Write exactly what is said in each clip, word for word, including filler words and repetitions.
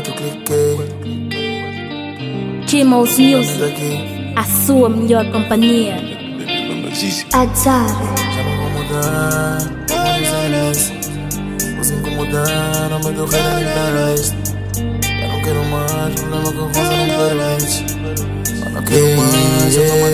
quatro cliquei. Chimos Music, a sua melhor companhia. Azar. Já não vou mudar, não dizem isso. Vou se incomodar, não me dou rei nem para isto. Já não quero mais, problema que eu faço não permite. Já não quero mais, eu tô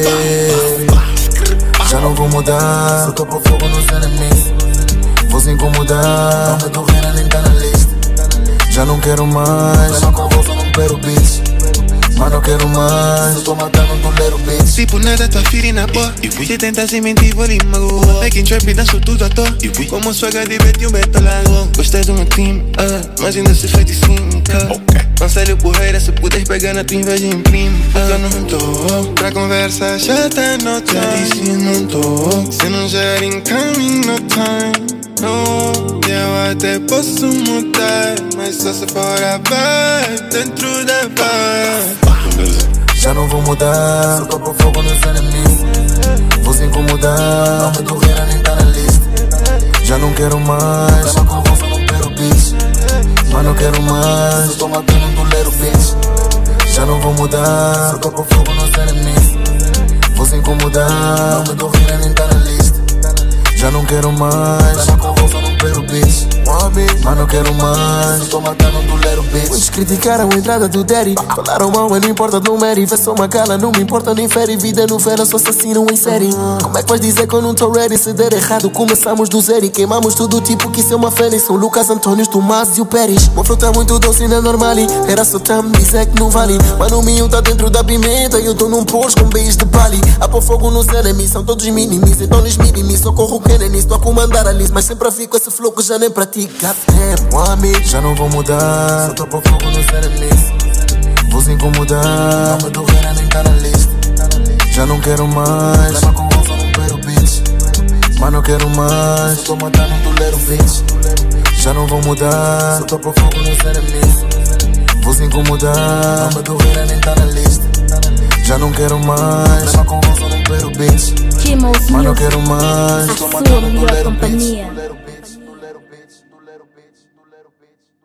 matando. Já não vou mudar, só tô por fogo nos enemies. Vou se incomodar, não me dou rei nem tá na lista. Já não quero mais, não convulso, não quero bitch. Mas não quero mais, eu tô matando um dolero, bitch. Tipo nada, tua filha na boa. Se tentasse mentir, vou lhe magoar. Making trap e danço tudo à toa. Como swagga de bet e um beto lá. Gostei do meu time, ah, mas ainda se fez de cínica. Não sei o porreira, se puderes pegar na tua inveja imprime. Eu não tô pra conversa chata, no time. Já disse não tô, se não gera incoming, no time. No, eu até posso mudar, mas só se for abaixo, dentro da barra. Já não vou mudar, só tô por fogo nos enemies. Vou se incomodar, não me dou rei nem tá na lista. Já não quero mais, não convulso, não quero bitch. Mas não quero mais, eu tô matando um dolero, bitch. Já não vou mudar, só tô por fogo nos enemies. Vou se incomodar, não me dou rei nem tá na lista. Já não quero mais, não convulso, não quero bitch. Mas não quero mais, eu tô matando um dolero, bitch. Muitos criticaram a entrada do Daddy. Falaram mal, mas não importa, não meri. Vê só uma cala, não me importa, nem fere. Vida novela, só assassino em série. Como é que vais dizer que eu não tô ready? Se der errado, começamos do zero e queimamos tudo tipo que isso é uma férias. São Lucas, Antônios, Tomás e o Pérez. Uma fruta muito doce e não é normal. Era só tam, dizer que não vale. Mas no minho tá dentro da pimenta. Eu tô num Porsche com beijos de Bali. A pôr fogo nos enemies, são todos minimis. Então eles minimis, socorro Kennedy. Estou a comandar a list, mas sempre fico esse flow que já nem pratica. Já não vou mudar, só tô por fogo nos enemies. Vou se incomodar, não me dou rei nem tá na lista. Já não quero mais, não convulso, não quero bitch. Mas não quero mais, tô matando um dolero, bitch. Já não vou mudar, só tô por fogo nos enemies. Vou se incomodar, não me dou rei nem tá na lista. Já não quero mais, não convulso, não quero bitch. Mas não quero mais, a sua melhor companhia. Dolero, bitch, dolero, bitch, dolero, bitch.